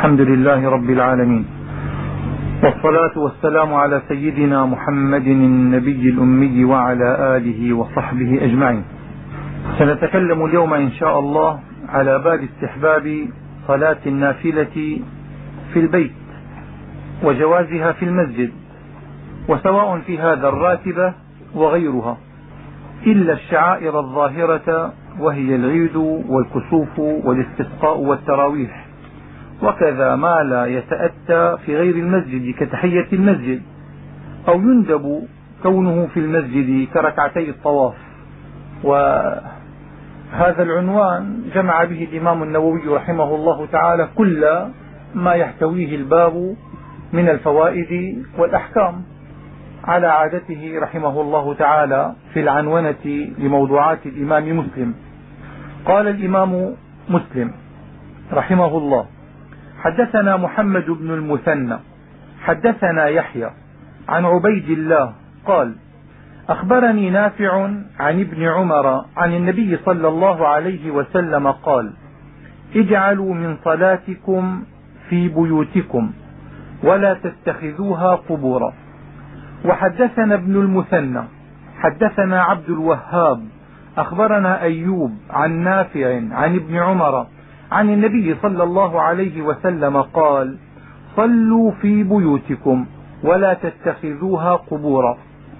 الحمد لله رب العالمين، والصلاة والسلام على سيدنا محمد النبي الأمي وعلى آله وصحبه أجمعين. سنتكلم اليوم إن شاء الله على باب استحباب صلاة النافلة في البيت وجوازها في المسجد، وسواء في هذا الراتبة وغيرها، إلا الشعائر الظاهرة وهي العيد والكسوف والاستسقاء والتراويح، وكذا ما لا يتأتى في غير المسجد كتحية المسجد، أو يندب كونه في المسجد كركعتي الطواف. وهذا العنوان جمع به الإمام النووي رحمه الله تعالى كل ما يحتويه الباب من الفوائد والأحكام على عادته رحمه الله تعالى في العنونة لموضوعات الإمام مسلم. قال الإمام مسلم رحمه الله: حدثنا محمد بن المثنى حدثنا يحيى عن عبيد الله قال: أخبرني نافع عن ابن عمر عن النبي صلى الله عليه وسلم قال: اجعلوا من صلاتكم في بيوتكم ولا تتخذوها قبورا. وحدثنا ابن المثنى حدثنا عبد الوهاب أخبرنا أيوب عن نافع عن ابن عمر عن النبي صلى الله عليه وسلم قال: صلوا في بيوتكم ولا تتخذوها قبورا.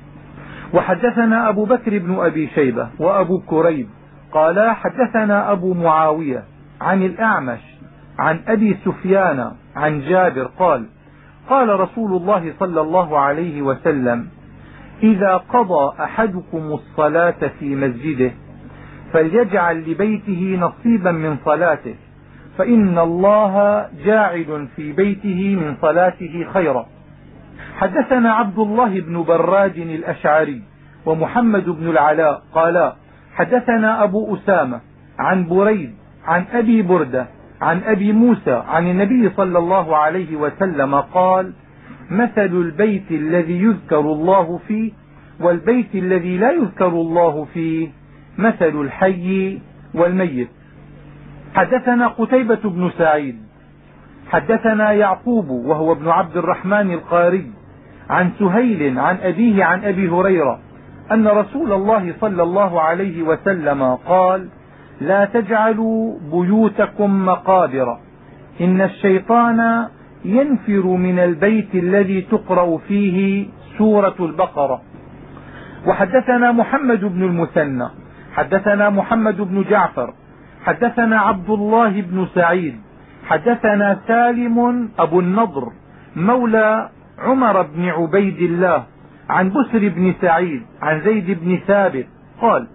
وحدثنا أبو بكر بن أبي شيبة وأبو كريب قال: حدثنا أبو معاوية عن الأعمش عن أبي سفيان عن جابر قال: قال رسول الله صلى الله عليه وسلم: إذا قضى أحدكم الصلاة في مسجده فليجعل لبيته نصيبا من صلاته، فإن الله جاعل في بيته من صلاته خيرا. حدثنا عبد الله بن براد الأشعري ومحمد بن العلاء قالا: حدثنا أبو أسامة عن بريد عن أبي بردة عن أبي موسى عن النبي صلى الله عليه وسلم قال: مثل البيت الذي يذكر الله فيه والبيت الذي لا يذكر الله فيه مثل الحي والميت. حدثنا قتيبة بن سعيد حدثنا يعقوب وهو ابن عبد الرحمن القاري عن سهيل عن أبيه عن أبي هريرة أن رسول الله صلى الله عليه وسلم قال: لا تجعلوا بيوتكم مقابر، إن الشيطان ينفر من البيت الذي تقرأ فيه سورة البقرة. وحدثنا محمد بن المثنى حدثنا محمد بن جعفر حدثنا عبد الله بن سعيد حدثنا سالم أبو النضر مولى عمر بن عبيد الله عن بسر بن سعيد عن زيد بن ثابت قال: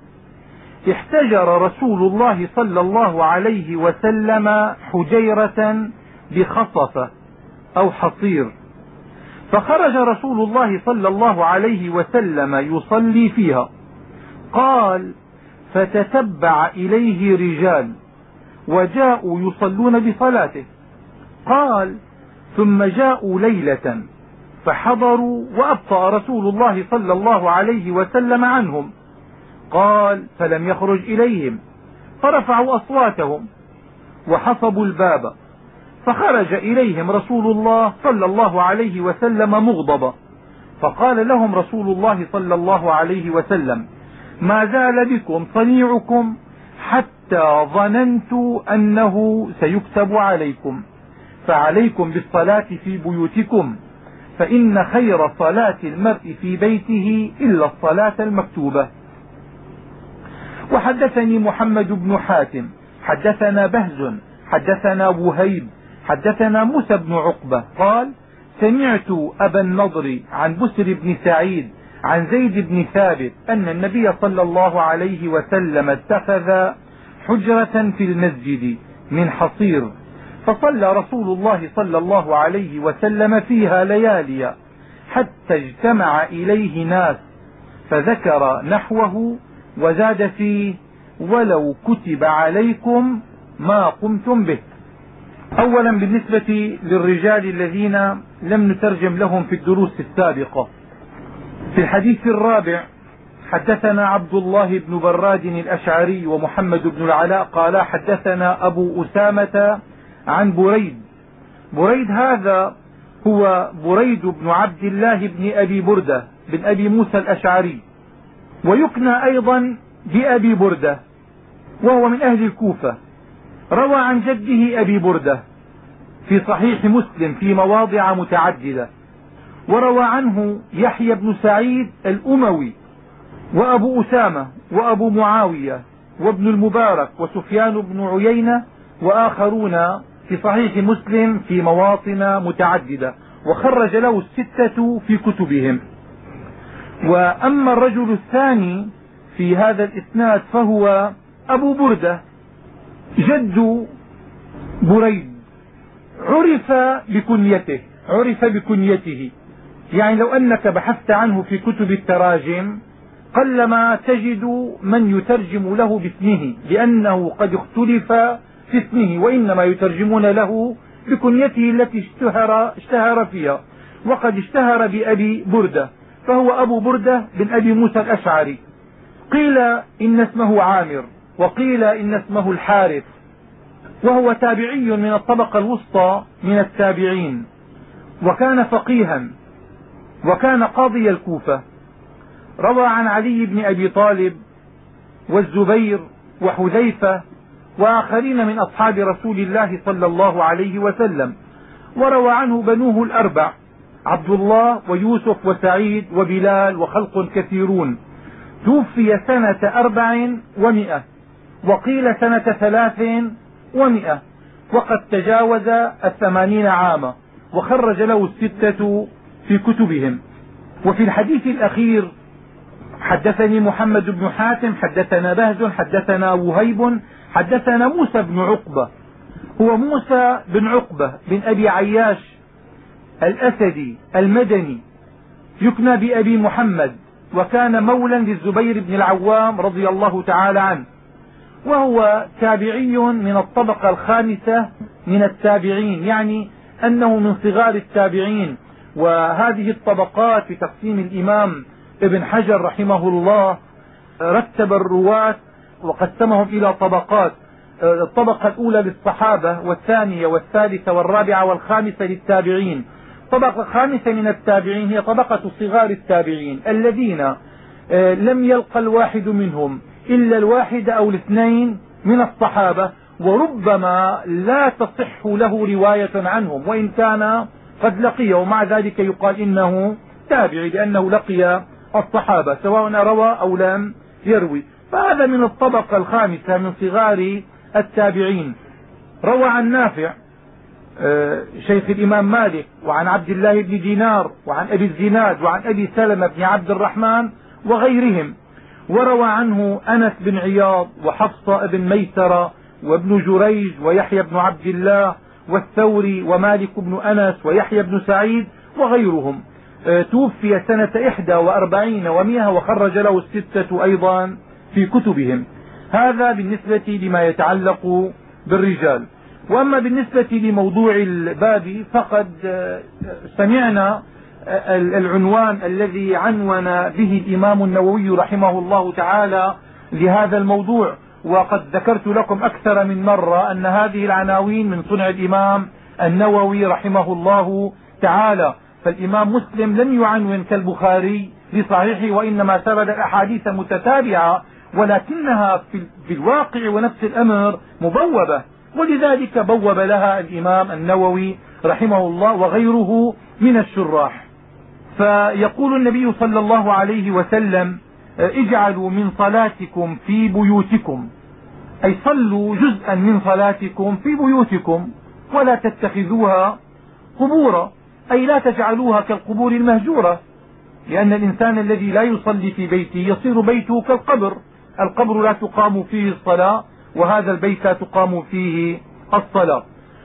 احتجر رسول الله صلى الله عليه وسلم حجيرة بخصفة أو حصير، فخرج رسول الله صلى الله عليه وسلم يصلي فيها. قال: فتتبع إليه رجال وجاءوا يصلون بصلاته. قال: ثم جاءوا ليلة فحضروا وأبطأ رسول الله صلى الله عليه وسلم عنهم. قال: فلم يخرج إليهم فرفعوا أصواتهم وحصبوا الباب، فخرج إليهم رسول الله صلى الله عليه وسلم مغضبا، فقال لهم رسول الله صلى الله عليه وسلم: ما زال بكم صنيعكم حتى ظننت أنه سيكتب عليكم، فعليكم بالصلاة في بيوتكم، فإن خير صلاة المرء في بيته إلا الصلاة المكتوبة. وحدثني محمد بن حاتم حدثنا بهز حدثنا وهيب حدثنا موسى بن عقبة قال: سمعت أبا النضر عن بسر بن سعيد عن زيد بن ثابت أن النبي صلى الله عليه وسلم اتخذ حجرة في المسجد من حصير، فصلى رسول الله صلى الله عليه وسلم فيها ليالي حتى اجتمع إليه ناس، فذكر نحوه وزاد فيه: ولو كتب عليكم ما قمتم به. أولا بالنسبة للرجال الذين لم نترجم لهم في الدروس السابقة، في الحديث الرابع حدثنا عبد الله بن براد الأشعري ومحمد بن العلاء قال: حدثنا أبو أسامة عن بريد بريد هذا هو بريد بن عبد الله بن أبي بردة بن أبي موسى الأشعري، ويكنى أيضا بأبي بردة، وهو من أهل الكوفة. روى عن جده أبي بردة في صحيح مسلم في مواضع متعددة. وروى عنه يحيى بن سعيد الأموي وأبو أسامة وأبو معاوية وابن المبارك وسفيان بن عيينة وآخرون في صحيح مسلم في مواطن متعددة، وخرج له الستة في كتبهم. وأما الرجل الثاني في هذا الإسناد فهو أبو بردة جد بريد، عرف بكنيته. يعني لو أنك بحثت عنه في كتب التراجم قلما تجد من يترجم له باسمه، لأنه قد اختلف في اسمه، وإنما يترجمون له بكنيته التي اشتهر فيها. وقد اشتهر بأبي بردة، فهو أبو بردة بن أبي موسى الأشعري. قيل إن اسمه عامر، وقيل إن اسمه الحارث، وهو تابعي من الطبقة الوسطى من التابعين، وكان فقيها، وكان قاضي الكوفة. روى عن علي بن أبي طالب والزبير وحذيفة وآخرين من أصحاب رسول الله صلى الله عليه وسلم. وروى عنه بنوه الأربع عبد الله ويوسف وسعيد وبلال وخلق كثيرون. توفي سنة 400، وقيل سنة 300، وقد تجاوز 80 عاما، وخرج له الستة في كتبهم. وفي الحديث الأخير حدثني محمد بن حاتم حدثنا بهز حدثنا وهيب حدثنا موسى بن عقبة، هو موسى بن عقبة بن أبي عياش الأسدي المدني، يكنى بأبي محمد، وكان مولا للزبير بن العوام رضي الله تعالى عنه، وهو تابعي من الطبقة الخامسة من التابعين، يعني أنه من صغار التابعين. وهذه الطبقات في تقسيم الإمام ابن حجر رحمه الله رتب الرواة وقسمهم إلى طبقات: الطبقة الأولى للصحابة، والثانية والثالثة والرابعة والخامسة للتابعين. الطبقة الخامسة من التابعين هي طبقة صغار التابعين الذين لم يلقى الواحد منهم إلا الواحد أو الاثنين من الصحابة، وربما لا تصح له رواية عنهم وإن كان قد لقيه، ومع ذلك يقال إنه تابعي لأنه لقي الصحابة سواء روى أو لم يروي. فهذا من الطبقة الخامسة من صغار التابعين. روى عن نافع شيخ الإمام مالك، وعن عبد الله بن دينار، وعن أبي الزناد، وعن أبي سلمة بن عبد الرحمن وغيرهم. وروى عنه أنس بن عياض وحفصة بن ميسرة وابن جريج ويحيى بن عبد الله والثوري ومالك بن أنس ويحيى بن سعيد وغيرهم. توفي سنة 41 و100، وخرج له الستة أيضا في كتبهم. هذا بالنسبة لما يتعلق بالرجال. وأما بالنسبة لموضوع الباب فقد سمعنا العنوان الذي عنون به الإمام النووي رحمه الله تعالى لهذا الموضوع، وقد ذكرت لكم أكثر من مرة أن هذه العناوين من صنع الإمام النووي رحمه الله تعالى. فالإمام مسلم لم يعنون كالبخاري لصحيحه، وإنما سرد الأحاديث متتابعة، ولكنها في الواقع ونفس الأمر مبوبة، ولذلك بوب لها الإمام النووي رحمه الله وغيره من الشراح. فيقول النبي صلى الله عليه وسلم: اجعلوا من صلاتكم في بيوتكم، أي صلوا جزءا من صلاتكم في بيوتكم، ولا تتخذوها قبورا، أي لا تجعلوها كالقبور المهجورة، لأن الإنسان الذي لا يصلي في بيته يصير بيته كالقبر. القبر لا تقام فيه الصلاة، وهذا البيت لا تقام فيه الصلاة.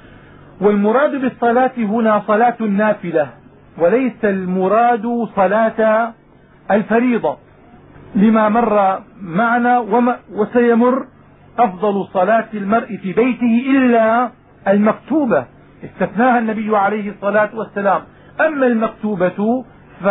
والمراد بالصلاة هنا صلاة النافلة، وليس المراد صلاة الفريضة، لما مر معنا وسيمر أفضل صلاة المرء في بيته إلا المكتوبة، استثناها النبي عليه الصلاة والسلام. أما المكتوبة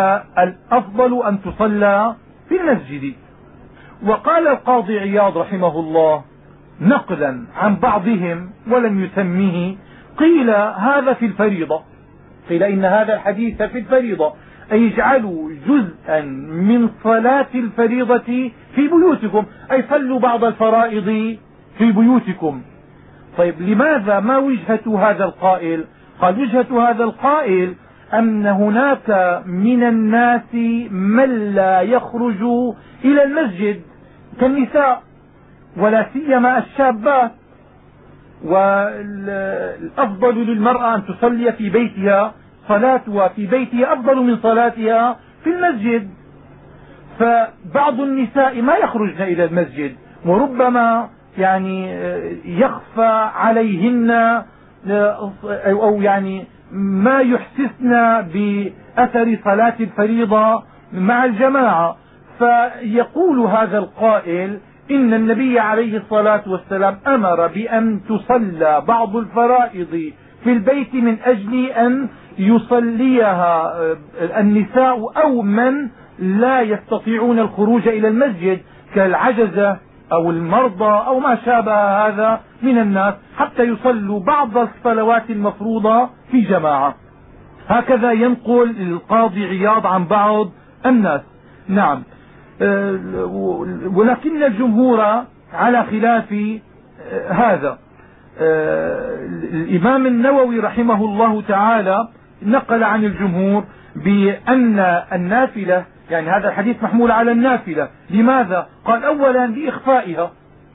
فالأفضل أن تصلى في المسجد. وقال القاضي عياض رحمه الله نقلا عن بعضهم ولم يسميه: قيل هذا في الفريضة، قيل إن هذا الحديث في الفريضة، أي اجعلوا جزءا من صلاة الفريضة في بيوتكم، أي صلوا بعض الفرائض في بيوتكم. طيب لماذا ما وجهة هذا القائل؟ قال وجهة هذا القائل أن هناك من الناس من لا يخرج إلى المسجد كالنساء ولا سيما الشابات، والأفضل للمرأة أن تصلي في بيتها، صلاتها في بيتها أفضل من صلاتها في المسجد. فبعض النساء ما يخرجن إلى المسجد، وربما يعني يخفى عليهن أو يعني ما يحسسن بأثر صلاة الفريضة مع الجماعة. فيقول هذا القائل إن النبي عليه الصلاة والسلام أمر بأن تصلى بعض الفرائض في البيت من أجل أن يصليها النساء أو من لا يستطيعون الخروج إلى المسجد كالعجزة أو المرضى أو ما شابه هذا من الناس، حتى يصلوا بعض الصلوات المفروضة في جماعة. هكذا ينقل القاضي عياض عن بعض الناس. نعم، ولكن الجمهور على خلاف هذا. الإمام النووي رحمه الله تعالى نقل عن الجمهور بأن النافلة، يعني هذا الحديث محمول على النافلة. لماذا؟ قال أولا لإخفائها،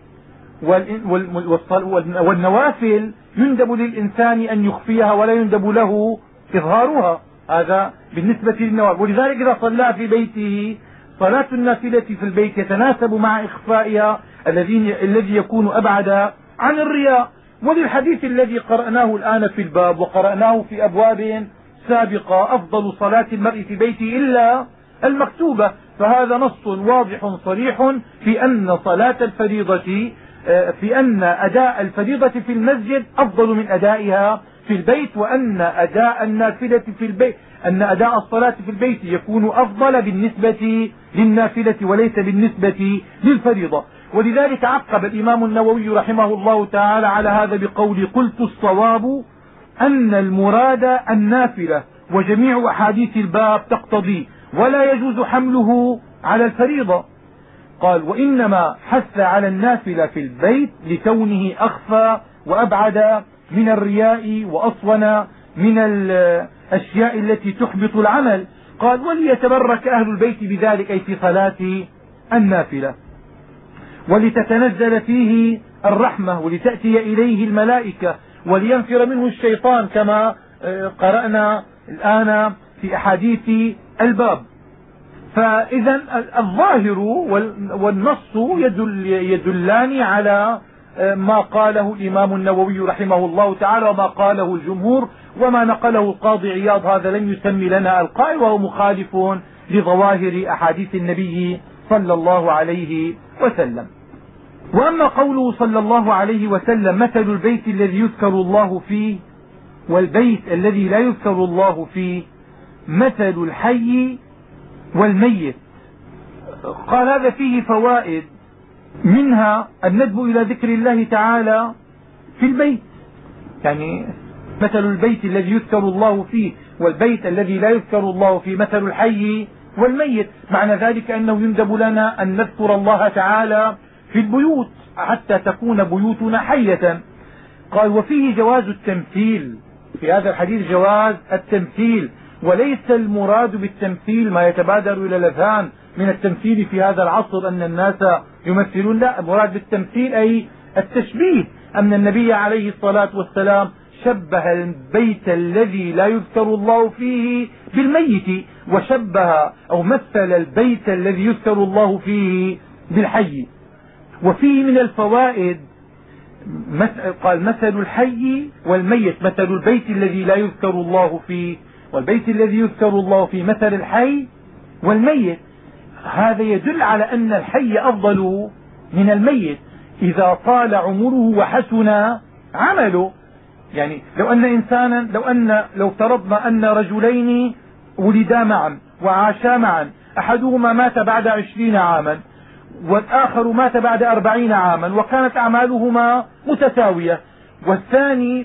والنوافل يندب للإنسان أن يخفيها ولا يندب له إظهارها، هذا بالنسبة للنوافل. ولذلك إذا صلى في بيته صلاة النافلة في البيت يتناسب مع إخفائها الذي يكون أبعد عن الرياء. وللحديث الذي قرأناه الآن في الباب وقرأناه في أبواب سابقة أفضل صلاة المرء في بيته إلا المكتوبة، فهذا نص واضح صريح في أن صلاة الفريضة، في أن أداء الفريضة في المسجد أفضل من أدائها في البيت، وأن أداء النافلة في البيت، أن أداء الصلاة في البيت يكون أفضل بالنسبة للنافلة وليس بالنسبة للفريضة. ولذلك عقب الإمام النووي رحمه الله تعالى على هذا بقول قلت الصواب أن المراد النافلة، وجميع أحاديث الباب تقتضي ولا يجوز حمله على الفريضة. قال وإنما حث على النافلة في البيت لكونه أخفى وأبعد من الرياء وأصون من الأشياء التي تحبط العمل. قال وليتبرك أهل البيت بذلك، أي في صلاة النافلة، ولتتنزل فيه الرحمة ولتأتي إليه الملائكة ولينفر منه الشيطان كما قرأنا الآن في أحاديث الباب. فإذا الظاهر والنص يدلان على ما قاله الإمام النووي رحمه الله تعالى وما قاله الجمهور، وما نقله القاضي عياض هذا لم يسمي لنا القائل، وهو مخالف لظواهر أحاديث النبي صلى الله عليه وسلم. وأما قوله صلى الله عليه وسلم مثل البيت الذي يذكر الله فيه والبيت الذي لا يذكر الله فيه مثل الحي والميت، قال هذا فيه فوائد، منها الندب إلى ذكر الله تعالى في البيت، يعني مثل البيت الذي يذكر الله فيه والبيت الذي لا يذكر الله فيه مثل الحي والميت. معنى ذلك أنه يندب لنا أن نذكر الله تعالى في البيوت حتى تكون بيوتنا حية. قال وفيه جواز التمثيل، في هذا الحديث جواز التمثيل، وليس المراد بالتمثيل ما يتبادر إلى الأذهان من التمثيل في هذا العصر أن الناس يمثلون، لا، المراد بالتمثيل أي التشبيه، أن النبي عليه الصلاة والسلام شبه البيت الذي لا يذكر الله فيه بالميت، وشبه أو مثل البيت الذي يذكر الله فيه بالحي. وفيه من الفوائد قال مثل الحي والميت، مثل البيت الذي لا يذكر الله فيه والبيت الذي يذكر الله فيه مثل الحي والميت. هذا يدل على أن الحي أفضل من الميت إذا طال عمره وحسن عمله. يعني لو أن إنسانا لو افترضنا أن رجلين ولدا معا وعاشا معا، أحدهما مات بعد 20 عاما والآخر مات بعد 40 عاما، وكانت أعمالهما متساوية، والثاني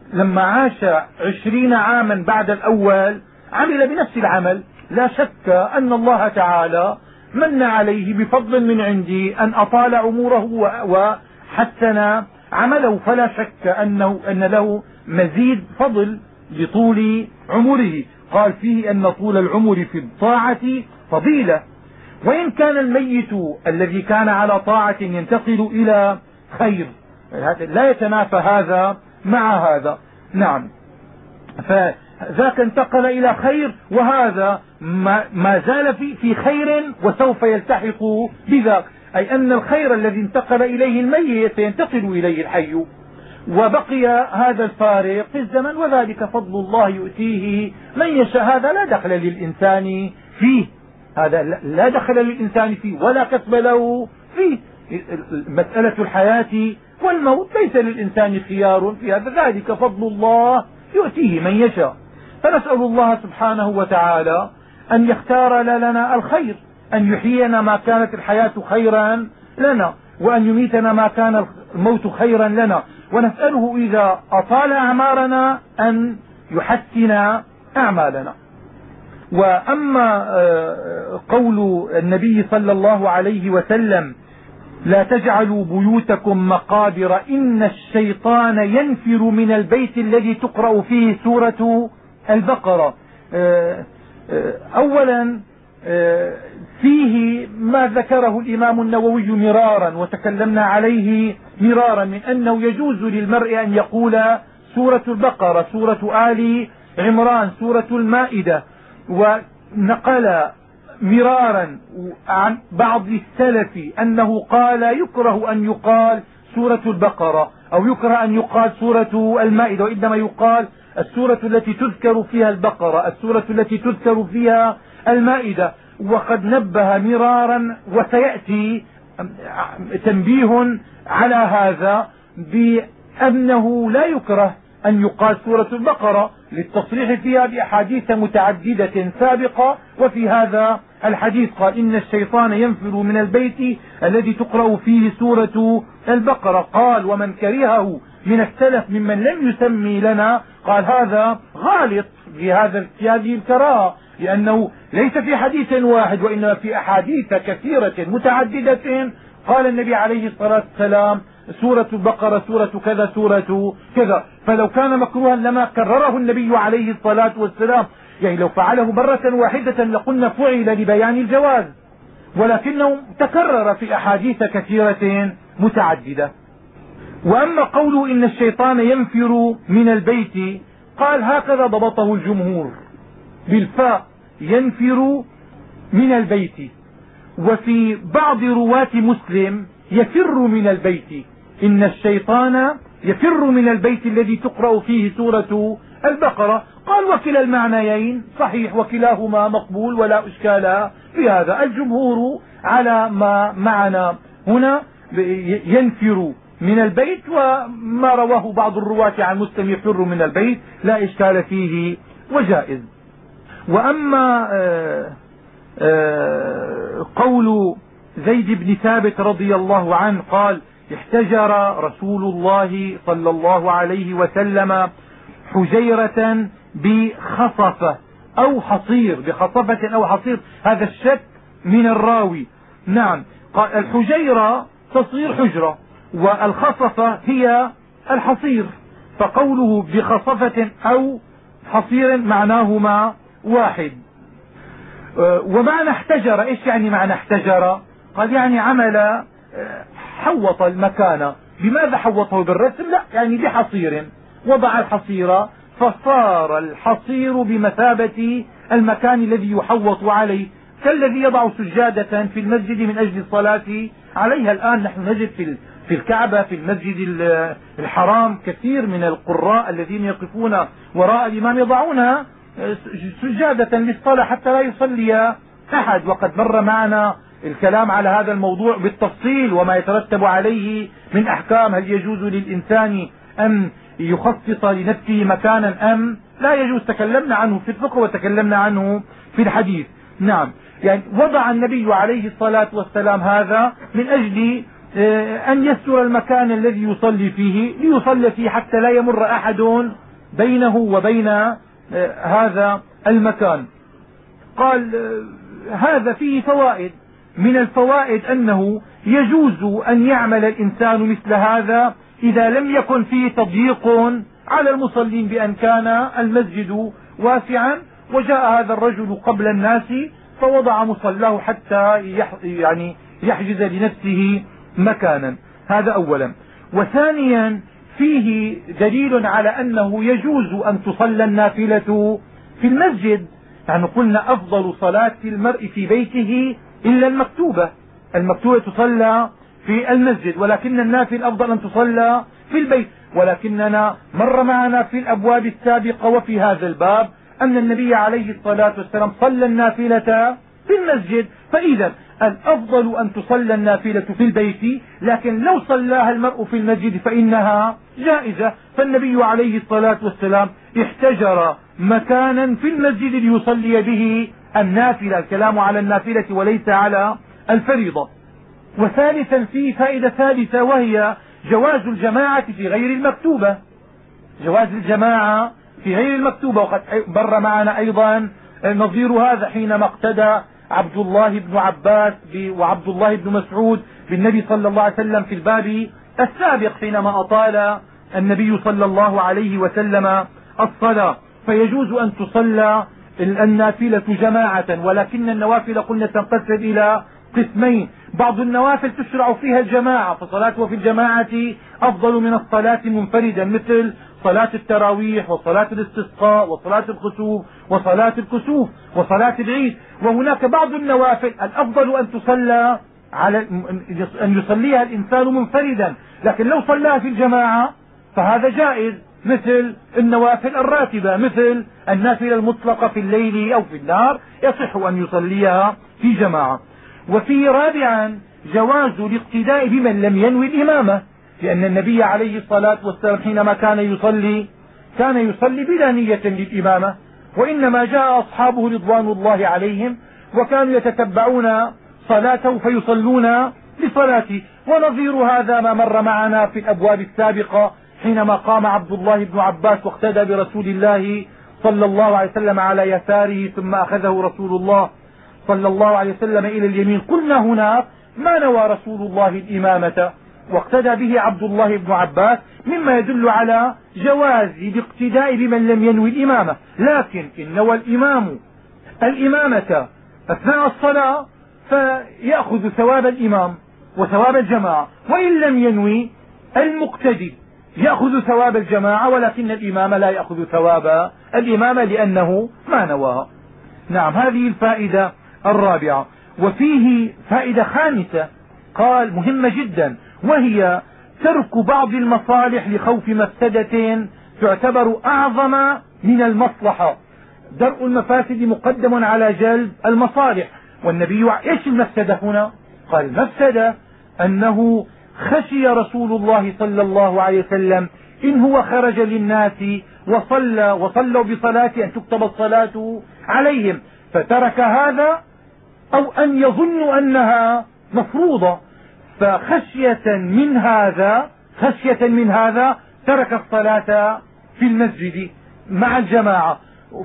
لما عاش 20 عاما بعد الأول عمل بنفس العمل. لا شك أن الله تعالى من عليه بفضل من عندي أن أطال عمره وحسن عمله، فلا شك أن له مزيد فضل بطول عمره. قال فيه أن طول العمر في الطاعة فضيلة، وإن كان الميت الذي كان على طاعة ينتقل إلى خير، لا يتنافى هذا مع هذا. نعم، فذاك انتقل إلى خير، وهذا ما زال في خير وسوف يلتحق بذاك، أي أن الخير الذي انتقل إليه الميت سينتقل إليه الحي، وبقي هذا الفارق في الزمن، وذلك فضل الله يؤتيه من يشاء. هذا لا دخل للإنسان فيه، هذا لا دخل للإنسان فيه ولا كسب له فيه. مسألة الحياة والموت ليس للإنسان خيار في هذا، ذلك فضل الله يؤتيه من يشاء. فنسأل الله سبحانه وتعالى أن يختار لنا الخير، أن يحيينا ما كانت الحياة خيرا لنا، وأن يميتنا ما كان الموت خيرا لنا، ونسأله إذا أطال أعمارنا أن يحسن أعمالنا. وأما قول النبي صلى الله عليه وسلم: لا تجعلوا بيوتكم مقابر إن الشيطان ينفر من البيت الذي تقرأ فيه سورة البقرة. أولا فيه ما ذكره الإمام النووي مرارا وتكلمنا عليه مرارا من أنه يجوز للمرء أن يقول سورة البقرة، سورة آل عمران، سورة المائدة. ونقل مرارا عن بعض السلف أنه قال يكره أن يقال سورة البقرة أو يكره أن يقال سورة المائدة، وإنما يقال السورة التي تذكر فيها البقرة، السورة التي تذكر فيها المائدة. وقد نبه مرارا وسيأتي تنبيه على هذا بأنه لا يكره أن يقال سورة البقرة للتصريح فيها بأحاديث متعددة سابقة. وفي هذا الحديث قال: إن الشيطان ينفر من البيت الذي تقرأ فيه سورة البقرة. قال: ومن كرهه من السلف ممن لم يسمي لنا، قال هذا غالط في هذه الكراهة، لأنه ليس في حديث واحد وإنما في أحاديث كثيرة متعددة قال النبي عليه الصلاة والسلام: سورة البقرة سورة كذا سورة كذا. فلو كان مكروها لما كرره النبي عليه الصلاة والسلام، يعني لو فعله مرة واحدة لقلنا فعل لبيان الجواز، ولكنه تكرر في أحاديث كثيرة متعددة. وأما قوله إن الشيطان ينفر من البيت، قال هكذا ضبطه الجمهور بالفاء، ينفر من البيت. وفي بعض رواة مسلم يفر من البيت، إن الشيطان يفر من البيت الذي تقرأ فيه سورة البقرة. قال وكلا المعنيين صحيح وكلاهما مقبول ولا إشكال في هذا. الجمهور على ما معنا هنا ينفر من البيت، وما رواه بعض الرواة عن مسلم يفر من البيت لا إشكال فيه وجائز. وأما قول زيد بن ثابت رضي الله عنه قال: احتجر رسول الله صلى الله عليه وسلم حجيرة بخصفة أو حصير، بخصفة أو حصير، هذا الشك من الراوي. نعم، قال الحجيرة تصير حجرة والخصفة هي الحصير، فقوله بخصفة أو حصير معناهما واحد. ومعنى احتجر ايش يعني معنى احتجر؟ قال يعني عمل حوط المكان. بماذا حوطه؟ بالرسم؟ لا، يعني بحصير، وضع الحصير فصار الحصير بمثابة المكان الذي يحوط عليه، كالذي يضع سجادة في المسجد من أجل الصلاة عليها. الآن نحن نجد في الكعبة في المسجد الحرام كثير من القراء الذين يقفون وراء الإمام يضعونها سجادة للصلاة حتى لا يصلي أحد. وقد مر معنا الكلام على هذا الموضوع بالتفصيل وما يترتب عليه من أحكام، هل يجوز للإنسان أن يخصص لنفسه مكانا أم لا يجوز. تكلمنا عنه في الفقه وتكلمنا عنه في الحديث. نعم، يعني وضع النبي عليه الصلاة والسلام هذا من أجل أن يستر المكان الذي يصلي فيه ليصلي فيه حتى لا يمر أحد بينه وبين هذا المكان. قال هذا فيه فوائد. من الفوائد أنه يجوز أن يعمل الإنسان مثل هذا إذا لم يكن فيه تضييق على المصلين، بأن كان المسجد واسعا وجاء هذا الرجل قبل الناس فوضع مصلاه حتى يعني يحجز لنفسه مكانا. هذا أولا. وثانيا فيه دليل على أنه يجوز أن تصلى النافلة في المسجد. يعني قلنا أفضل صلاة المرء في بيته إلا المكتوبة. المكتوبة تصلى في المسجد، ولكن النافل أفضل أن تصلى في البيت. ولكننا مر معنا في الأبواب السابقة وفي هذا الباب أن النبي عليه الصلاة والسلام صلى النافلة في المسجد. فإذا الأفضل أن تصلى النافلة في البيت، لكن لو صلاها المرء في المسجد فإنها جائزة. فالنبي عليه الصلاة والسلام احتجر مكانا في المسجد ليصلي به النافلة. الكلام على النافلة وليس على الفريضة. وثالثا في فائدة ثالثة، وهي جواز الجماعة في غير المكتوبة. جواز الجماعة في غير المكتوبة. وقد مر معنا أيضا نظير هذا حينما اقتدى عبد الله بن عباس وعبد الله بن مسعود بالنبي صلى الله عليه وسلم في الباب السابق حينما أطال النبي صلى الله عليه وسلم الصلاة. فيجوز أن تصلى النافلة جماعة، ولكن النوافل قلنا تنقسم إلى قسمين. بعض النوافل تشرع فيها الجماعة، فصلاته في الجماعة أفضل من الصلاة منفردا، مثل صلاة التراويح وصلاة الاستسقاء وصلاة الخسوف وصلاة الكسوف وصلاة العيد. وهناك بعض النوافل الأفضل أن تصلى أن يصليها الإنسان منفردا، لكن لو صلاها في الجماعة فهذا جائز، مثل النوافل الراتبة، مثل النافلة المطلقة في الليل أو في النهار يصح أن يصليها في جماعة. وفي رابعا جواز الاقتداء بمن لم ينوي الإمامة، لأن النبي عليه الصلاة والسلام حينما كان يصلي بلا نية للإمامة، وإنما جاء أصحابه رضوان الله عليهم وكانوا يتتبعون صلاته فيصلون لصلاته. ونظير هذا ما مر معنا في الأبواب السابقة حينما قام عبد الله بن عباس واقتدى برسول الله صلى الله عليه وسلم على يساره، ثم أخذه رسول الله صلى الله عليه وسلم إلى اليمين. قلنا هناك ما نوى رسول الله الإمامة واقتدى به عبد الله بن عباس، مما يدل على جواز الاقتداء بمن لم ينوي الإمامة. لكن إن نوى الإمام الإمامة أثناء الصلاة فيأخذ ثواب الإمام وثواب الجماعة، وإن لم ينوي المقتدي يأخذ ثواب الجماعة، ولكن الإمام لا يأخذ ثواب الإمامة لأنه ما نواها. نعم، هذه الفائدة الرابعة. وفيه فائدة خامسة قال مهمة جدا، وهي ترك بعض المصالح لخوف مفسدة تعتبر أعظم من المصلحة. درء المفاسد مقدم على جلب المصالح. والنبي ايش المفسدة هنا؟ قال المفسدة أنه خشي رسول الله صلى الله عليه وسلم إن هو خرج للناس وصلوا بصلاته أن تكتب الصلاة عليهم، فترك هذا أو أن يظن أنها مفروضة، فخشية من هذا ترك الصلاة في المسجد مع الجماعة.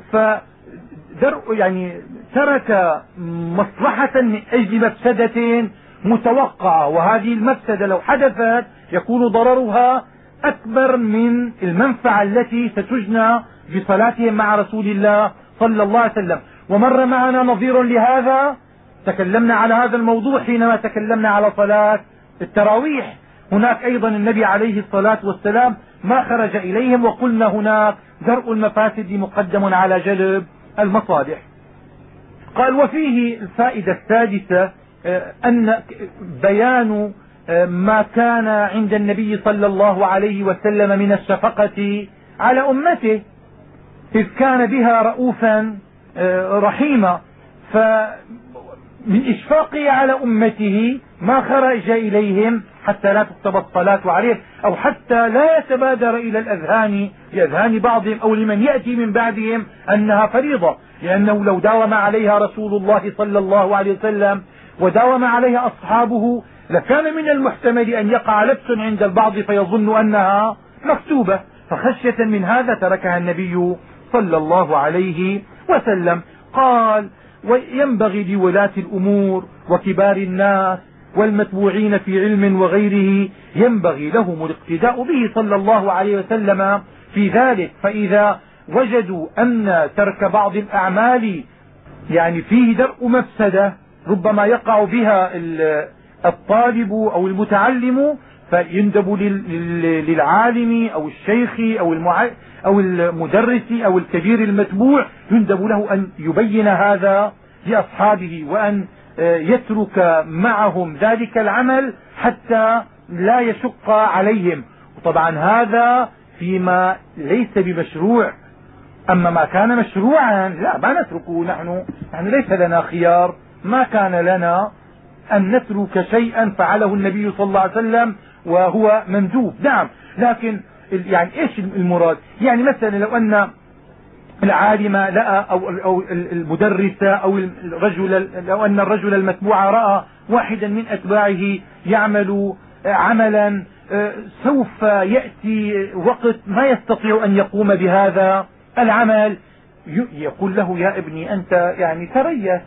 يعني ترك مصلحة من أجل مفسدة متوقعة، وهذه المفسدة لو حدثت يكون ضررها أكبر من المنفعة التي ستجنى بصلاتهم مع رسول الله صلى الله عليه وسلم. ومر معنا نظير لهذا، تكلمنا على هذا الموضوع حينما تكلمنا على صلاة التراويح. هناك أيضا النبي عليه الصلاة والسلام ما خرج إليهم، وقلنا هناك درء المفاسد مقدم على جلب المصالح. قال وفيه الفائدة السادسة أن بيان ما كان عند النبي صلى الله عليه وسلم من الشفقة على أمته، إذ كان بها رؤوفا رحيما، فمن إشفاقه على أمته ما خرج إليهم حتى لا تكتب الصلاة عليه، أو حتى لا يتبادر إلى لأذهان بعضهم أو لمن يأتي من بعدهم أنها فريضة، لأنه لو داوم عليها رسول الله صلى الله عليه وسلم وداوم عليها أصحابه لكان من المحتمل أن يقع لبس عند البعض فيظن أنها مكتوبة، فخشية من هذا تركها النبي صلى الله عليه وسلم. قال: وينبغي لولاة الأمور وكبار الناس والمتبوعين في علم وغيره ينبغي لهم الاقتداء به صلى الله عليه وسلم في ذلك، فإذا وجدوا أن ترك بعض الأعمال يعني فيه درء مفسدة ربما يقع بها الطالب أو المتعلم، فيندب للعالم أو الشيخ أو المدرس أو الكبير المتبوع، يندب له أن يبين هذا لأصحابه وأن يترك معهم ذلك العمل حتى لا يشق عليهم. وطبعا هذا فيما ليس بمشروع، أما ما كان مشروعا لا ما نتركه. نحن ليس لنا خيار، ما كان لنا أن نترك شيئا فعله النبي صلى الله عليه وسلم وهو مندوب. نعم، لكن يعني ايش المراد؟ يعني مثلا لو أن العالم لقى أو المدرس أو الرجل، لو أن الرجل المتبوع رأى واحدا من أتباعه يعمل عملا سوف يأتي وقت ما يستطيع أن يقوم بهذا العمل، يقول له: يا ابني أنت يعني تريث،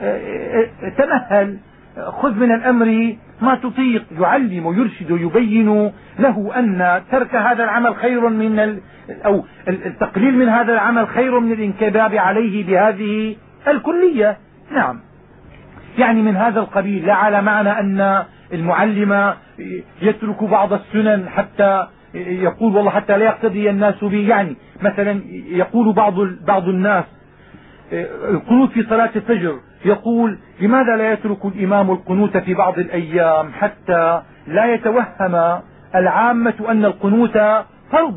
تمهل، خذ من الأمر ما تطيق. يعلم ويرشد ويبين له أن ترك هذا العمل خير من أو التقليل من هذا العمل خير من الانكباب عليه بهذه الكلية. نعم، يعني من هذا القبيل، لا على معنى أن المعلم يترك بعض السنن حتى يقول والله حتى لا يقتدي الناس به. يعني مثلا يقول بعض الناس القنوت في صلاة الفجر، يقول: لماذا لا يترك الإمام القنوت في بعض الأيام حتى لا يتوهم العامة أن القنوت فرض؟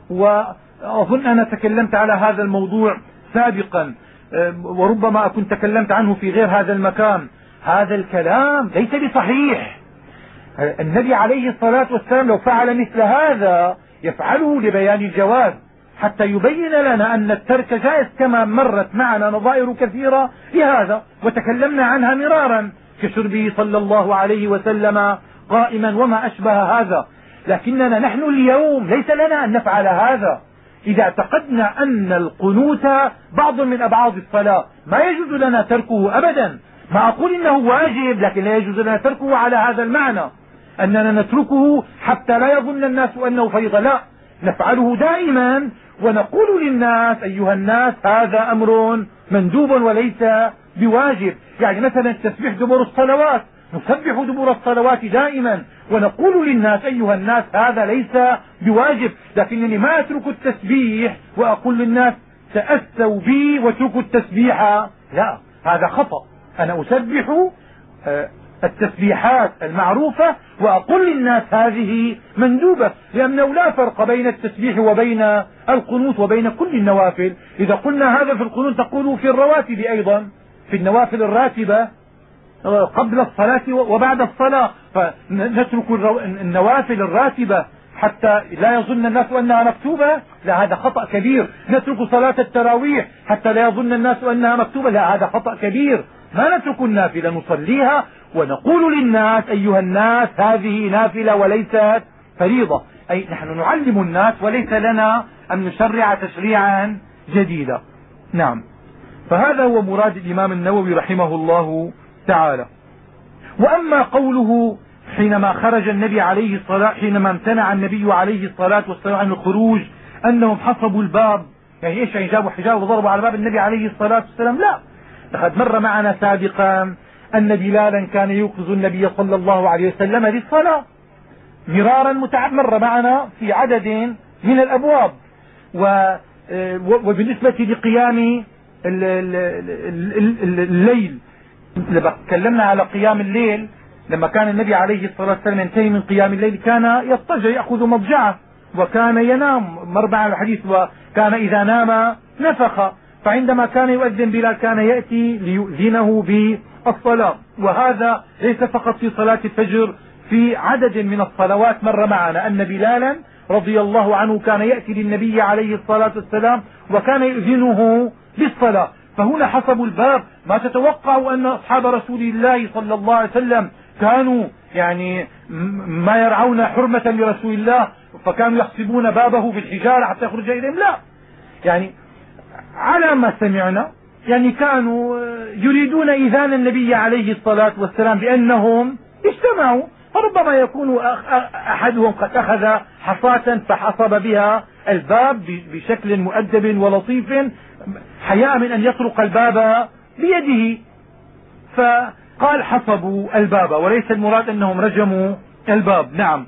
وأظن أنا تكلمت على هذا الموضوع سابقا، وربما أكون تكلمت عنه في غير هذا المكان. هذا الكلام ليس بصحيح. النبي عليه الصلاة والسلام لو فعل مثل هذا يفعله لبيان الجواز حتى يبين لنا أن الترك جائز، كما مرت معنا نظائر كثيرة لهذا وتكلمنا عنها مرارا، كشربه صلى الله عليه وسلم قائما وما أشبه هذا. لكننا نحن اليوم ليس لنا أن نفعل هذا. إذا اعتقدنا أن القنوت بعض من أبعاد الصلاة ما يجوز لنا تركه أبدا. ما أقول إنه واجب، لكن لا يجوز لنا تركه على هذا المعنى أننا نتركه حتى لا يظن الناس أنه فريضة. لا، نفعله دائما ونقول للناس: أيها الناس هذا أمر مندوب وليس بواجب. يعني مثلا التسبيح دبر الصلوات، نسبح دبر الصلوات دائما ونقول للناس: أيها الناس هذا ليس بواجب. لكنني ما أترك التسبيح وأقول للناس: تأسوا بي واتركوا التسبيح. لا، هذا خطأ. أنا أسبح التسبيحات المعروفة وأقول للناس هذه مندوبة، لأنه لا فرق بين التسبيح وبين القنوت وبين كل النوافل. إذا قلنا هذا في القنوت تقوله في الرواتب أيضا، في النوافل الراتبة قبل الصلاة وبعد الصلاة، فنترك النوافل الراتبة حتى لا يظن الناس أنها مكتوبة. لا، هذا خطأ كبير. نترك صلاة التراويح حتى لا يظن الناس أنها مكتوبة. لا، هذا خطأ كبير. ما نترك النافلة، نصليها ونقول للناس: أيها الناس هذه نافلة وليست فريضة. أي نحن نعلم الناس وليس لنا أن نشرع تشريعا جديدا. نعم، فهذا هو مراد الإمام النووي رحمه الله تعالى. وأما قوله حينما خرج النبي عليه الصلاة، حينما امتنع النبي عليه الصلاة والسلام عن الخروج، أنهم حصبوا الباب. يعني ايش؟ يعني جابوا حجاب وضربوا على باب النبي عليه الصلاة والسلام؟ لا، لقد مر معنا سابقا أن بلالا كان يوقظ النبي صلى الله عليه وسلم للصلاة مرارا مر معنا في عدد من الأبواب. وبالنسبة لقيام الليل، لما تكلمنا على قيام الليل، لما كان النبي عليه الصلاة والسلام ينتهي من قيام الليل كان يضطجع يأخذ مضجعه وكان ينام. مر معنا الحديث: وكان إذا نام نفخ. فعندما كان يؤذن بلال كان يأتي ليؤذنه بالصلاة. وهذا ليس فقط في صلاة الفجر، في عدد من الصلوات مر معنا أن بلالا رضي الله عنه كان يأتي للنبي عليه الصلاة والسلام وكان يؤذنه بالصلاة. فهنا حسبوا الباب. ما تتوقع أن أصحاب رسول الله صلى الله عليه وسلم كانوا يعني ما يرعون حرمة لرسول الله فكانوا يخصبون بابه بالحجارة حتى يخرج إليهم. لا، يعني على ما سمعنا يعني كانوا يريدون إيذان النبي عليه الصلاة والسلام بأنهم اجتمعوا، فربما يكون أحدهم قد أخذ حصاة فحصب بها الباب بشكل مؤدب ولطيف حياء من أن يطرق الباب بيده، فقال حصبوا الباب، وليس المراد أنهم رجموا الباب. نعم.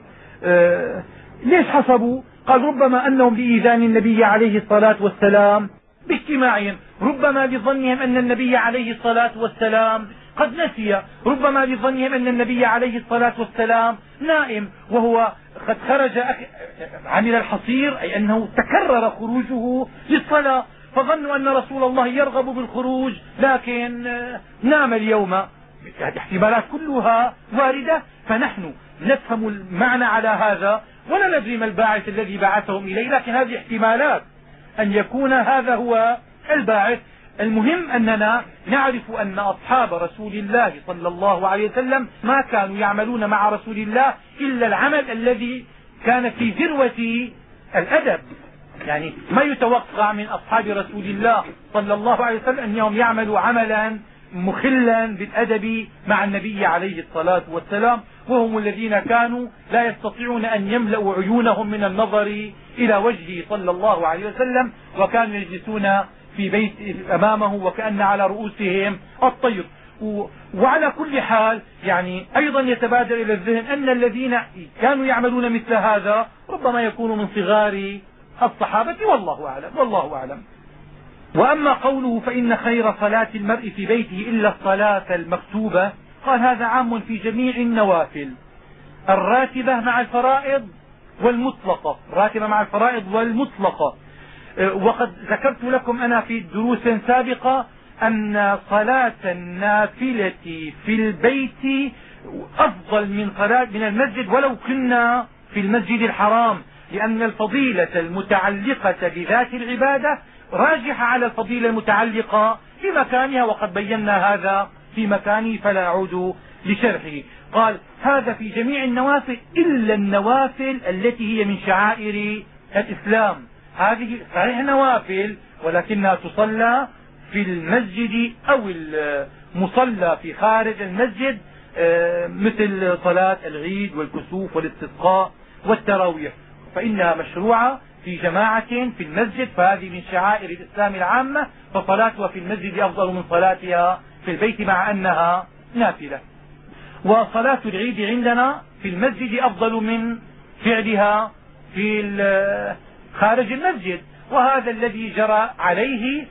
ليش حصبوا؟ قال ربما أنهم لإيذان النبي عليه الصلاة والسلام باجتماعهم، ربما بظنهم أن النبي عليه الصلاة والسلام قد نسي، ربما بظنهم أن النبي عليه الصلاة والسلام نائم وهو قد خرج عمل الحصير، أي أنه تكرر خروجه للصلاة، فظنوا أن رسول الله يرغب بالخروج لكن نام اليوم. هذه احتمالات كلها واردة، فنحن نفهم المعنى على هذا ولا ندري ما الباعث الذي بعثهم إليه، لكن هذه احتمالات أن يكون هذا هو الباعث. المهم أننا نعرف أن أصحاب رسول الله صلى الله عليه وسلم ما كانوا يعملون مع رسول الله إلا العمل الذي كان في ذروة الأدب، يعني ما يتوقع من أصحاب رسول الله صلى الله عليه وسلم أنهم يعملوا عملا مخلا بالأدب مع النبي عليه الصلاة والسلام، وهم الذين كانوا لا يستطيعون أن يملأوا عيونهم من النظر إلى وجهه صلى الله عليه وسلم، وكانوا يجلسون في بيت أمامه وكأن على رؤوسهم الطير. وعلى كل حال يعني أيضا يتبادر إلى الذهن أن الذين كانوا يعملون مثل هذا ربما يكونوا من صغار الصحابة، والله أعلم. وأما قوله فإن خير صلاة المرء في بيته إلا الصلاة المكتوبة، قال هذا عام في جميع النوافل، الراتبة مع الفرائض والمطلقة، الراتبة مع الفرائض والمطلقة. وقد ذكرت لكم أنا في دروس سابقة أن صلاة النافلة في البيت أفضل من صلاة من المسجد ولو كنا في المسجد الحرام، لأن الفضيلة المتعلقة بذات العبادة راجحة على الفضيلة المتعلقة بمكانها، وقد بينا هذا في مكانه فلا أعود لشرحه. قال هذا في جميع النوافل إلا النوافل التي هي من شعائر الإسلام، هذه صحيح نوافل ولكنها تصلى في المسجد أو المصلى في خارج المسجد، مثل صلاة العيد والكسوف والاستسقاء والتراويح، فإنها مشروعة في جماعة في المسجد، فهذه من شعائر الإسلام العامة، فصلاتها في المسجد أفضل من صلاتها في البيت مع أنها نافلة. وصلاة العيد عندنا في المسجد أفضل من فعلها في خارج المسجد، وهذا الذي جرى عليه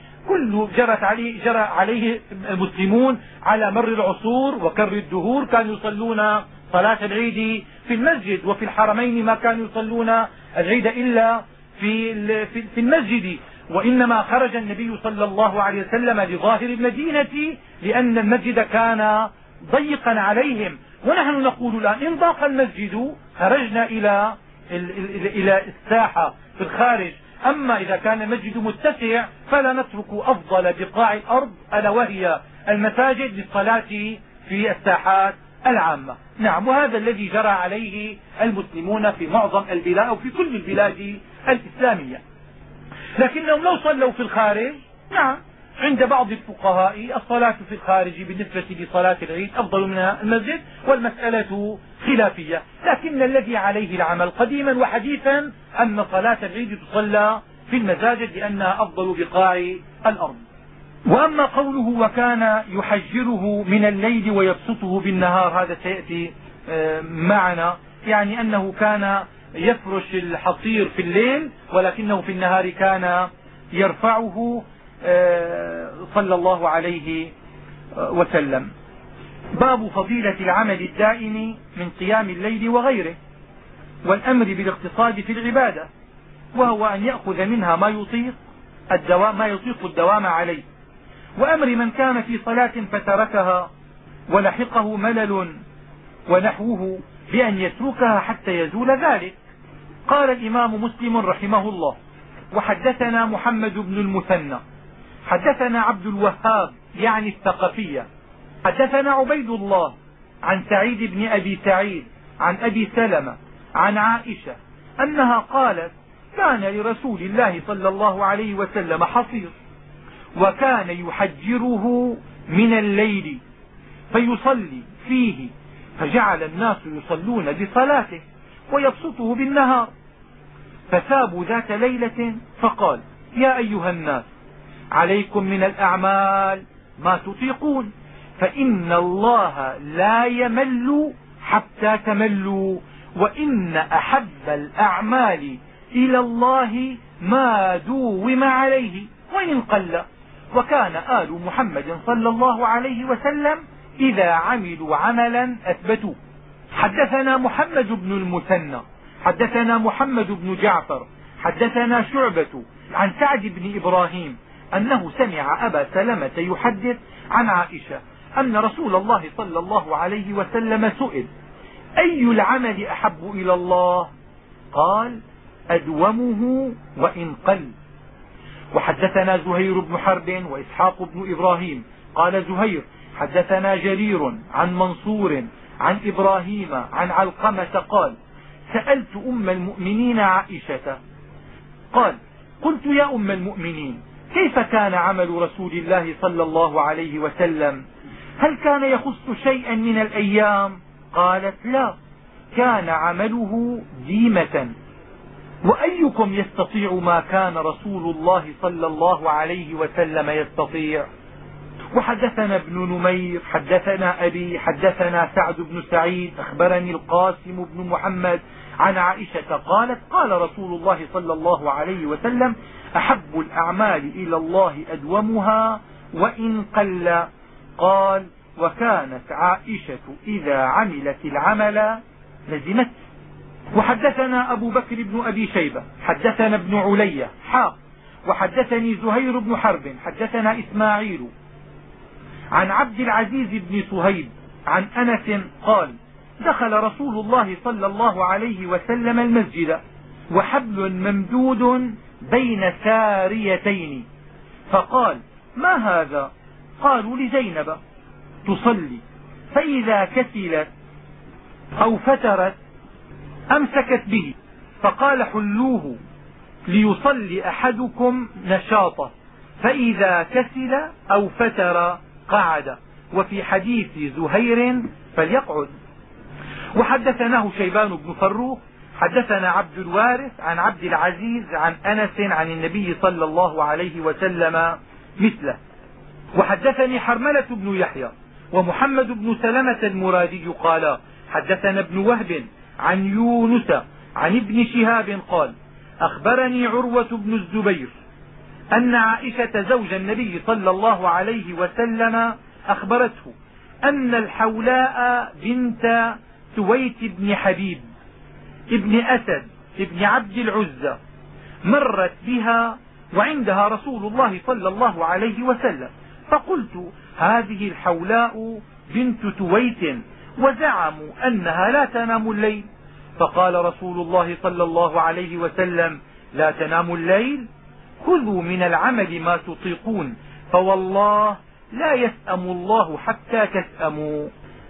جرى عليه المسلمون على مر العصور وكر الدهور، كانوا يصلون صلاة العيد في المسجد، وفي الحرمين ما كانوا يصلون العيد إلا في المسجد، وإنما خرج النبي صلى الله عليه وسلم لظاهر المدينة لأن المسجد كان ضيقا عليهم، ونحن نقول الآن إن ضاق المسجد خرجنا إلى الساحة في الخارج، أما إذا كان المسجد متسع فلا نترك أفضل بقاع الأرض ألا وهي المساجد للصلاة في الساحات العامة. نعم، وهذا الذي جرى عليه المسلمون في معظم البلاد أو في كل البلاد الإسلامية. لكنهم لو صلوا في الخارج، نعم، عند بعض الفقهاء الصلاة في الخارج بالنسبة لصلاة العيد أفضل من المسجد، والمسألة خلافية، لكن الذي عليه العمل قديما وحديثا أن صلاة العيد تصلى في المساجد لأنها أفضل بقاع الأرض. وأما قوله وكان يحجره من الليل ويبسطه بالنهار، هذا سيأتي معنا، يعني أنه كان يفرش الحصير في الليل ولكنه في النهار كان يرفعه صلى الله عليه وسلم. باب فضيلة العمل الدائم من قيام الليل وغيره، والأمر بالاقتصاد في العبادة، وهو أن يأخذ منها ما يطيق الدوام عليه، وأمر من كان في صلاة فتركها ولحقه ملل ونحوه بأن يتركها حتى يزول ذلك. قال الإمام مسلم رحمه الله: وحدثنا محمد بن المثنى حدثنا عبد الوهاب يعني الثقفية حدثنا عبيد الله عن سعيد بن أبي سعيد عن أبي سلمة عن عائشة أنها قالت: كان لرسول الله صلى الله عليه وسلم حصير، وكان يحجره من الليل فيصلي فيه، فجعل الناس يصلون بصلاته ويبسطه بالنهار، فثابوا ذات ليلة فقال: يا أيها الناس، عليكم من الأعمال ما تطيقون، فإن الله لا يمل حتى تملوا، وإن أحب الأعمال إلى الله ما دوم عليه وإن قل. وكان آل محمد صلى الله عليه وسلم إذا عملوا عملا أثبتوه. حدثنا محمد بن المثنى حدثنا محمد بن جعفر حدثنا شعبة عن سعد بن إبراهيم أنه سمع أبا سلمة يحدث عن عائشة أن رسول الله صلى الله عليه وسلم سئل: أي العمل أحب إلى الله؟ قال: أدومه وإن قل. وحدثنا زهير بن حرب وإسحاق بن إبراهيم قال زهير: حدثنا جرير عن منصور عن إبراهيم عن علقمة قال: سألت أم المؤمنين عائشة قال: قلت يا أم المؤمنين، كيف كان عمل رسول الله صلى الله عليه وسلم؟ هل كان يخص شيئا من الأيام؟ قالت: لا، كان عمله ديمة. وأيكم يستطيع ما كان رسول الله صلى الله عليه وسلم يستطيع؟ وحدثنا ابن نمير حدثنا أبي حدثنا سعد بن سعيد أخبرني القاسم بن محمد عن عائشة قالت: قال رسول الله صلى الله عليه وسلم: أحب الأعمال إلى الله أدومها وإن قل. قال: وكانت عائشة إذا عملت العمل لزمته. وحدثنا أبو بكر بن أبي شيبة حدثنا ابن علي وحدثني زهير بن حرب حدثنا إسماعيل عن عبد العزيز بن صهيب عن أنس قال: دخل رسول الله صلى الله عليه وسلم المسجد وحبل ممدود بين ساريتين، فقال: ما هذا؟ قالوا: لزينب تصلي، فإذا كسلت أو فترت أمسكت به، فقال: حلوه ليصلي أحدكم نشاطه، فإذا كسل أو فتر قعد. وفي حديث زهير: فليقعد. وحدثناه شيبان بن فروخ حدثنا عبد الوارث عن عبد العزيز عن أنس عن النبي صلى الله عليه وسلم مثله. وحدثني حرملة بن يحيى ومحمد بن سلمة المرادي قالا: حدثنا ابن وهب عن يونس عن ابن شهاب قال: أخبرني عروة بن الزبير أن عائشة زوج النبي صلى الله عليه وسلم أخبرته أن الحولاء بنت سويت بن حبيب ابن أسد ابن عبد العزى مرت بها وعندها رسول الله صلى الله عليه وسلم، فقلت: هذه الحولاء بنت تويت، وزعموا أنها لا تنام الليل. فقال رسول الله صلى الله عليه وسلم: لا تنام الليل؟ خذوا من العمل ما تطيقون، فوالله لا يسأم الله حتى تسأموا.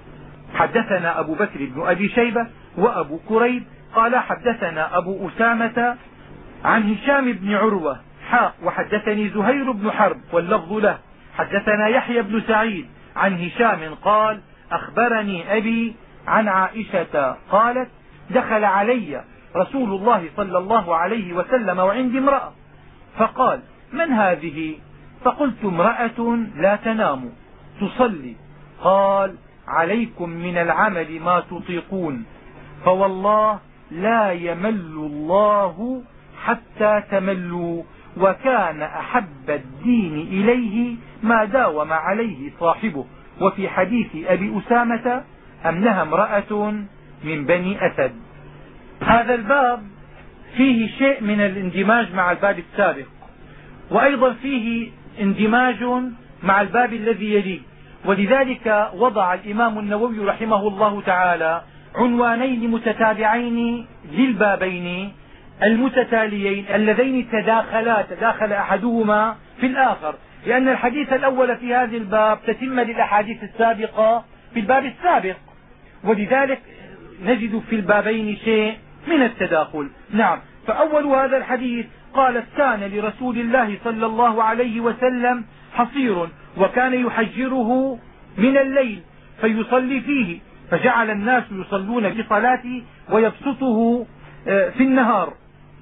حدثنا أبو بكر بن أبي شيبة وأبو كريب قال: حدثنا أبو أسامة عن هشام بن عروة وحدثني زهير بن حرب واللفظ له. حدثنا يحيى بن سعيد عن هشام قال: أخبرني أبي عن عائشة قالت: دخل علي رسول الله صلى الله عليه وسلم وعندي امرأة، فقال: من هذه؟ فقلت: امرأة لا تنام تصلي. قال: عليكم من العمل ما تطيقون، فوالله لا يمل الله حتى تملوا، وكان أحب الدين إليه ما داوم عليه صاحبه. وفي حديث أبي أسامة أنها امرأة من بني أسد. هذا الباب فيه شيء من الاندماج مع الباب السابق، وأيضا فيه اندماج مع الباب الذي يليه، ولذلك وضع الإمام النووي رحمه الله تعالى عنوانين متتابعين للبابين المتتاليين اللذين تداخل أحدهما في الآخر، لأن الحديث الأول في هذا الباب تتم للأحاديث السابقة في الباب السابق، ولذلك نجد في البابين شيء من التداخل. نعم. فأول هذا الحديث قالت كان لرسول الله صلى الله عليه وسلم حصير وكان يحجره من الليل فيصلي فيه فجعل الناس يصلون بصلاته ويبسطه في النهار.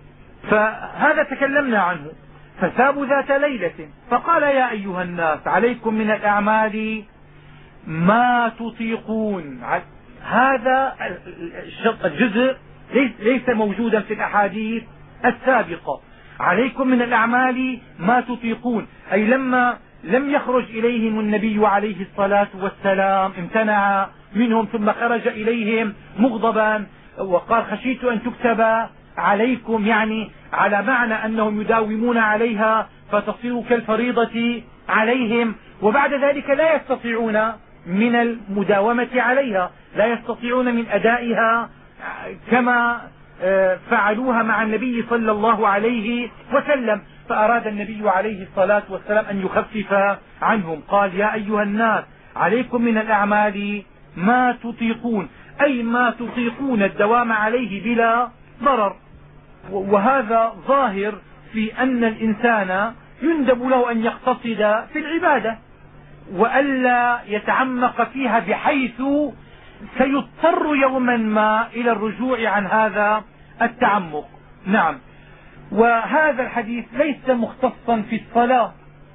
فهذا تكلمنا عنه. فسابوا ذات ليلة فقال يا أيها الناس عليكم من الأعمال ما تطيقون. هذا الجزء ليس موجودا في الأحاديث السابقة. عليكم من الأعمال ما تطيقون، أي لما لم يخرج إليهم النبي عليه الصلاة والسلام امتنع منهم ثم خرج إليهم مغضبا وقال خشيت أن تكتب عليكم، يعني على معنى أنهم يداومون عليها فتصير كالفريضة عليهم، وبعد ذلك لا يستطيعون من المداومة عليها، لا يستطيعون من أدائها كما فعلوها مع النبي صلى الله عليه وسلم. فأراد النبي عليه الصلاة والسلام أن يخفف عنهم. قال يا أيها الناس عليكم من الأعمال ما تطيقون، أي ما تطيقون الدوام عليه بلا ضرر. وهذا ظاهر في أن الإنسان يندب له أن يقتصد في العبادة وألا يتعمق فيها بحيث سيضطر يوما ما إلى الرجوع عن هذا التعمق. نعم. وهذا الحديث ليس مختصا في الصلاة.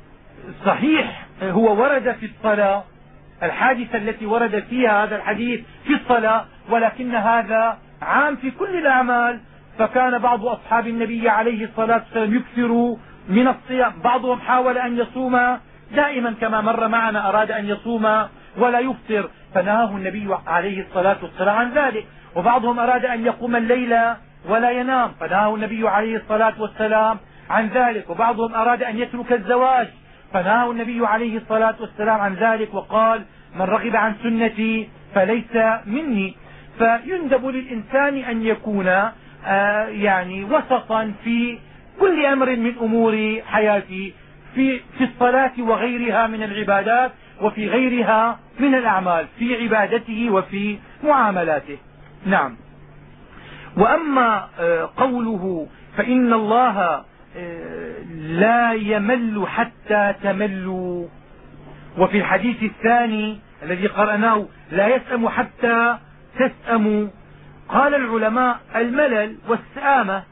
صحيح هو ورد في الصلاة، الحادثة التي ورد فيها هذا الحديث في الصلاة، ولكن هذا عام في كل الأعمال. فكان بعض أصحاب النبي عليه الصلاة والسلام يكثروا من الصيام، بعضهم حاول أن يصوم دائما كما مر معنا، أراد أن يصوم ولا يفطر فنهاه النبي عليه الصلاة والسلام عن ذلك، وبعضهم أراد أن يقوم الليل ولا ينام فنهاه النبي عليه الصلاة والسلام عن ذلك، وبعضهم أراد أن يترك الزواج فنهاه النبي عليه الصلاة والسلام عن ذلك وقال من رغب عن سنتي فليس مني. فيندب للإنسان أن يكون يعني وسطا في كل أمر من أمور حياته، في الصلاة وغيرها من العبادات وفي غيرها من الأعمال، في عبادته وفي معاملاته. نعم. وأما قوله فإن الله لا يمل حتى تملوا، وفي الحديث الثاني الذي قرأناه لا يسأم حتى تسأموا. قال العلماء الملل والسآمة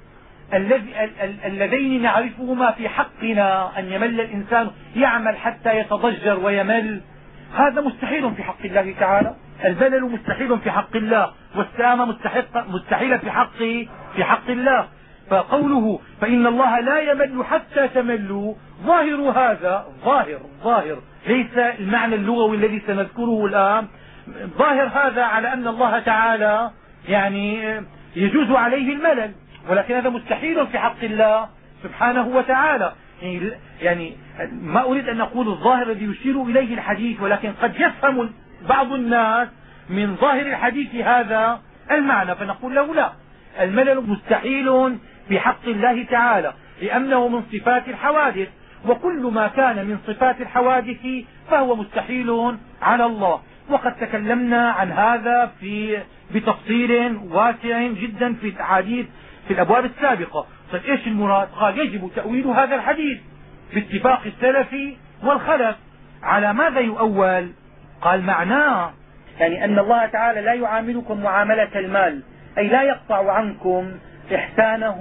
اللذين نعرفهما في حقنا، أن يمل الإنسان يعمل حتى يتضجر ويمل، هذا مستحيل في حق الله تعالى. الملل مستحيل في حق الله، والسآمة مستحيلة في حق الله. فقوله فإن الله لا يمل حتى تملوا، ظاهر هذا ظاهر ليس المعنى اللغوي الذي سنذكره الآن، ظاهر هذا على أن الله تعالى يعني يجوز عليه الملل، ولكن هذا مستحيل في حق الله سبحانه وتعالى. يعني ما أريد أن أقول الظاهر الذي يشير إليه الحديث، ولكن قد يفهم بعض الناس من ظاهر الحديث هذا المعنى، فنقول له لا، الملل مستحيل في حق الله تعالى لأنه من صفات الحوادث، وكل ما كان من صفات الحوادث فهو مستحيل على الله. وقد تكلمنا عن هذا بتفصيل واسع جدا في الأحاديث في الأبواب السابقة. طيب ايش المراد؟ قال يجب تأويل هذا الحديث باتفاق السلف والخلف. على ماذا يؤول؟ قال معناه يعني أن الله تعالى لا يعاملكم معاملة المال، أي لا يقطع عنكم إحسانه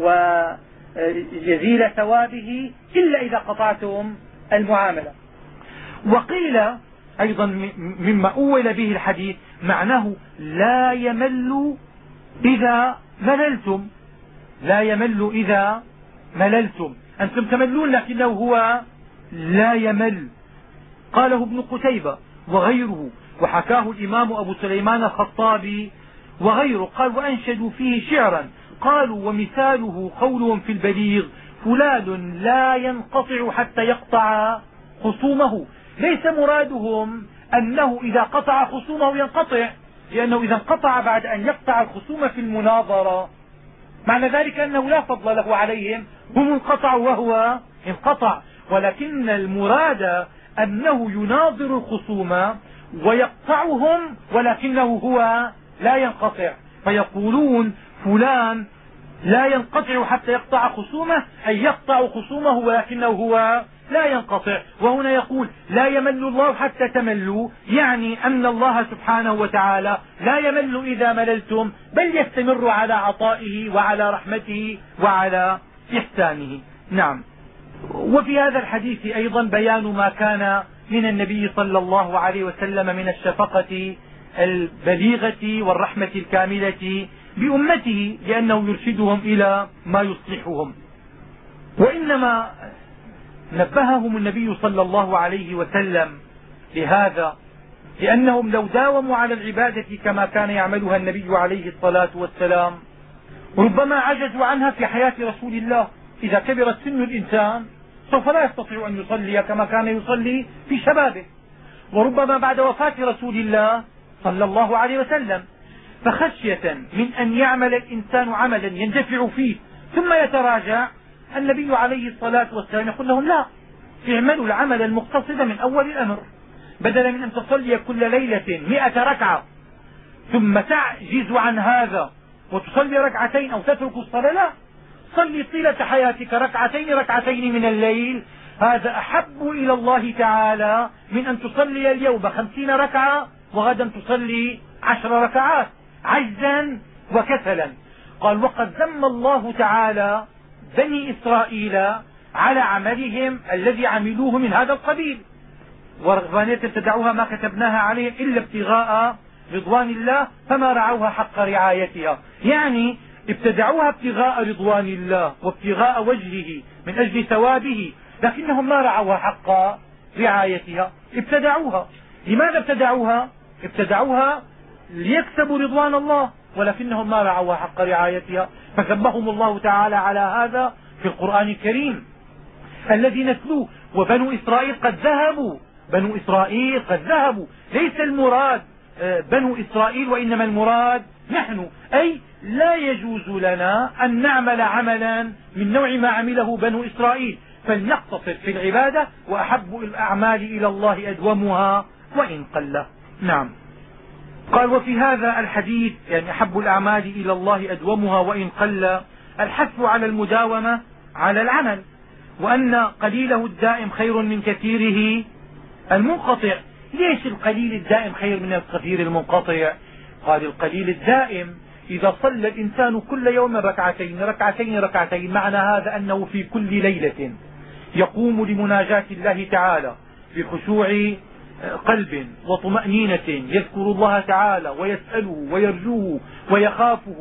وجزيل ثوابه إلا إذا قطعتم المعاملة. وقيل أيضا مما أول به الحديث معناه لا يمل إذا مللتم، لا يمل إذا مللتم، أنتم تملون لكنه هو لا يمل. قاله ابن قتيبة وغيره، وحكاه الإمام أبو سليمان الخطابي وغيره. قال وأنشدوا فيه شعرا، قالوا ومثاله قولهم في البليغ فلان لا ينقطع حتى يقطع خصومه. ليس مرادهم أنه إذا قطع خصومه ينقطع، لأنه إذا انقطع بعد أن يقطع الخصوم في المناظرة معنى ذلك أنه لا فضل له عليهم، هم انقطعوا وهو انقطع، ولكن المراد أنه يناظر الخصوم ويقطعهم ولكنه هو لا ينقطع، فيقولون فلان لا ينقطع حتى يقطع خصومه، أي يقطع خصومه ولكنه هو لا ينقطع. وهنا يقول لا يمل الله حتى تملوا، يعني أن الله سبحانه وتعالى لا يمل إذا مللتم، بل يستمر على عطائه وعلى رحمته وعلى إحسانه. نعم. وفي هذا الحديث أيضا بيان ما كان من النبي صلى الله عليه وسلم من الشفقة البليغة والرحمة الكاملة بأمته، لأنه يرشدهم إلى ما يصلحهم. وإنما نبههم النبي صلى الله عليه وسلم لهذا، لأنهم لو داوموا على العبادة كما كان يعملها النبي عليه الصلاة والسلام ربما عجزوا عنها في حياة رسول الله. إذا كبرت سن الإنسان سوف لا يستطيع أن يصلي كما كان يصلي في شبابه، وربما بعد وفاة رسول الله صلى الله عليه وسلم، فخشية من أن يعمل الإنسان عملا يندفع فيه ثم يتراجع، النبي عليه الصلاة والسلام يقول لهم لا، اعملوا العمل المقتصد من أول الأمر، بدلا من أن تصلي كل ليلة 100 ركعة ثم تعجز عن هذا وتصلي ركعتين أو تترك الصلاة، لا، صلي طيلة حياتك ركعتين من الليل، هذا أحب إلى الله تعالى من أن تصلي اليوم 50 ركعة وغدا تصلي 10 ركعات عجزا وكسلا. قال وقد ذم الله تعالى بني إسرائيل على عملهم الذي عملوه من هذا القبيل، ورغبانية ابتدعوها ما كتبناها عليهم إلا ابتغاء رضوان الله فما رعوها حق رعايتها، يعني ابتدعوها ابتغاء رضوان الله وابتغاء وجهه من أجل ثوابه، لكنهم ما رعوها حق رعايتها، ابتدعوها. لماذا ابتدعوها؟ ابتدعوها ليكسبوا رضوان الله، ولكنهم ما رعوها حق رعايتها، فذمهم الله تعالى على هذا في القرآن الكريم الذي نتلوه. وبنو إسرائيل قد ذهبوا، ليس المراد بنو إسرائيل وإنما المراد نحن، أي لا يجوز لنا أن نعمل عملا من نوع ما عمله بنو إسرائيل، فلنقتصر في العبادة، وأحب الأعمال إلى الله أدومها وإن قل. نعم. قال وفي هذا الحديث يعني أحب الأعمال إلى الله أدومها وإن قل الحث على المداومة على العمل، وأن قليله الدائم خير من كثيره المنقطع. ليش القليل الدائم خير من الكثير المنقطع؟ قال القليل الدائم إذا صلى الإنسان كل يوم ركعتين، معنى هذا أنه في كل ليلة يقوم لمناجاة الله تعالى بخشوع قلب وطمأنينة، يذكر الله تعالى ويسأله ويرجوه ويخافه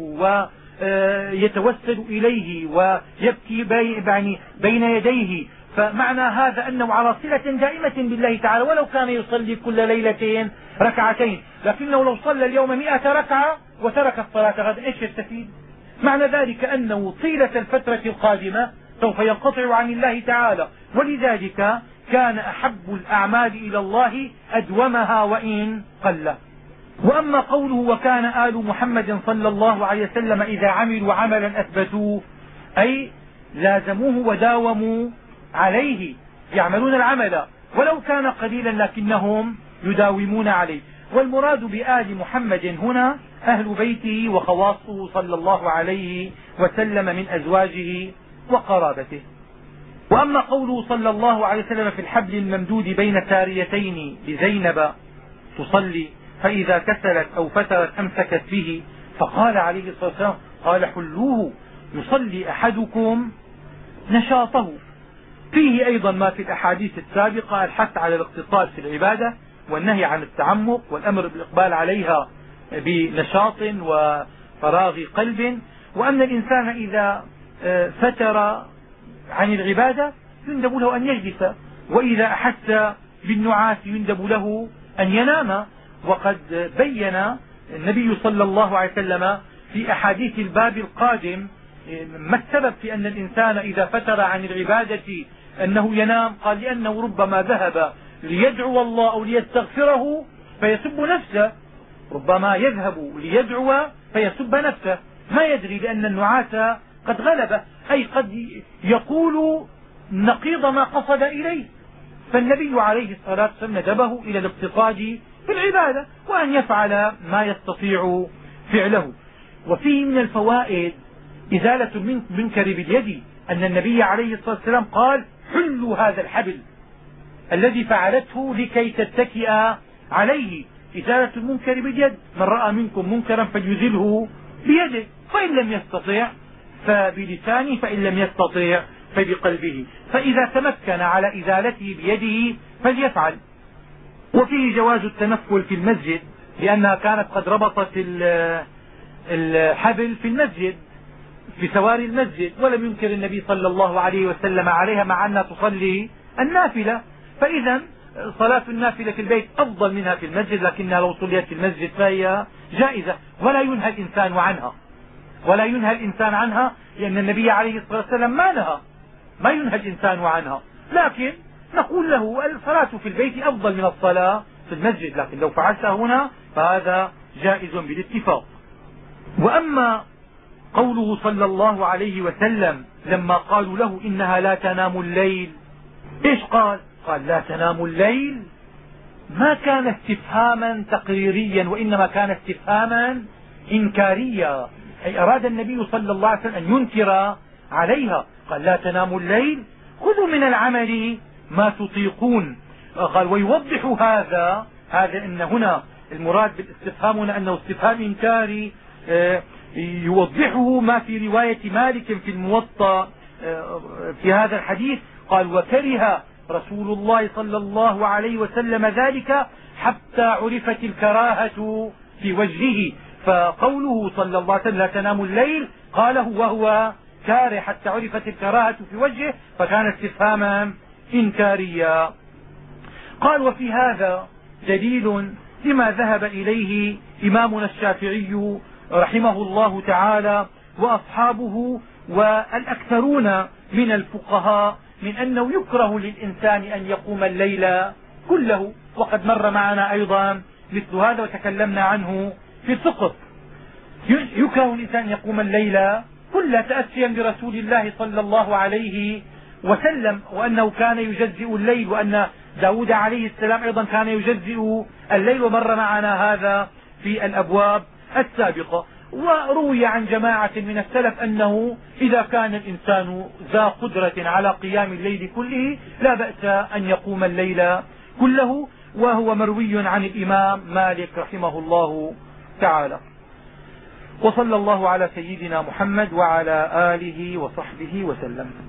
ويتوسل إليه ويبكي بين يديه، فمعنى هذا أنه على صلة دائمة بالله تعالى، ولو كان يصلي كل ليلة ركعتين، لكنه لو صلى اليوم 100 ركعة وترك الصلاة غدا ايش يستفيد؟ معنى ذلك أنه طيلة الفترة القادمة سوف ينقطع عن الله تعالى، ولذلك كان أحب الأعمال إلى الله أدومها وإن قل. وأما قوله وكان آل محمد صلى الله عليه وسلم إذا عملوا عملا أثبتوه، أي لازموه وداوموا عليه، يعملون العمل ولو كان قليلا لكنهم يداومون عليه. والمراد بآل محمد هنا أهل بيته وخواصه صلى الله عليه وسلم من أزواجه وقرابته. وأما قوله صلى الله عليه وسلم في الحبل الممدود بين ساريتين لزينب تصلي فإذا كسلت أو فترت أمسكت به، فقال عليه الصلاة والسلام قال حلوه يصلي أحدكم نشاطه. فيه أيضا ما في الأحاديث السابقة الحث على الاقتصاد في العبادة والنهي عن التعمق والأمر بالإقبال عليها بنشاط وفراغ قلب، وأن الإنسان إذا فتر عن العبادة يندب له أن يجلس، وإذا أحس بالنعاس يندب له أن ينام. وقد بين النبي صلى الله عليه وسلم في أحاديث الباب القادم ما السبب في أن الإنسان إذا فتر عن العبادة أنه ينام. قال لأنه ربما ذهب ليدعو الله أو ليستغفره فيسب نفسه، ربما يذهب ليدعو فيسب نفسه، ما يدري لأن النعاس قد غلبه، أي قد يقول نقيض ما قصد إليه. فالنبي عليه الصلاة والسلام ندبه إلى الاقتصاد في العبادة، وأن يفعل ما يستطيع فعله. وفيه من الفوائد إزالة المنكر باليد، أن النبي عليه الصلاة والسلام قال حلوا هذا الحبل الذي فعلته لكي تتكئ عليه. إزالة المنكر باليد، من رأى منكم منكرا فليزله بيده، فإن لم يستطيع فبلسانه، فإن لم يستطيع فبقلبه، فإذا تمكن على إزالته بيده فليفعل. وفيه جواز التنفل في المسجد، لأنها كانت قد ربطت الحبل في المسجد في سواري المسجد، ولم ينكر النبي صلى الله عليه وسلم عليها مع أنها تصلي النافلة. فإذا صلاة النافلة في البيت أفضل منها في المسجد، لكنها لو صليت في المسجد فهي جائزة، ولا ينهى الإنسان عنها، لأن النبي عليه الصلاة والسلام ما ينهى الإنسان عنها، لكن نقول له الصلاة في البيت أفضل من الصلاة في المسجد، لكن لو فعلتها هنا فهذا جائز بالاتفاق. وأما قوله صلى الله عليه وسلم لما قالوا له إنها لا تنام الليل، ايش قال؟ قال لا تنام الليل، ما كان استفهاما تقريريا، وإنما كان استفهاما إنكاريا، أي أراد النبي صلى الله عليه وسلم أن ينكر عليها. قال لا تنام الليل، خذوا من العمل ما تطيقون. قال ويوضح هذا أن هنا المراد بالاستفهام هنا أنه استفهام إنكاري، يوضحه ما في رواية مالك في الموطأ في هذا الحديث. قال وكره رسول الله صلى الله عليه وسلم ذلك حتى عرفت الكراهة في وجهه، فقوله صلى الله عليه وسلم لا تنام الليل قاله وهو كاره حتى عرفت الكراهة في وجهه، فكان استفهاما إنكاريا. قال وفي هذا دليل لما ذهب إليه إمامنا الشافعي رحمه الله تعالى وأصحابه والأكثرون من الفقهاء من أنه يكره للإنسان أن يقوم الليل كله، وقد مر معنا أيضا مثل هذا وتكلمنا عنه في الفقه. يكره الإنسان أن يقوم الليل كله تأسيا برسول الله صلى الله عليه وسلم، وأنه كان يجزئ الليل، وأن داود عليه السلام أيضا كان يجزئ الليل، ومر معنا هذا في الأبواب السابقة. وروي عن جماعة من السلف أنه إذا كان الإنسان ذا قدرة على قيام الليل كله لا بأس أن يقوم الليل كله، وهو مروي عن الإمام مالك رحمه الله تعالى. وصلى الله على سيدنا محمد وعلى آله وصحبه وسلم.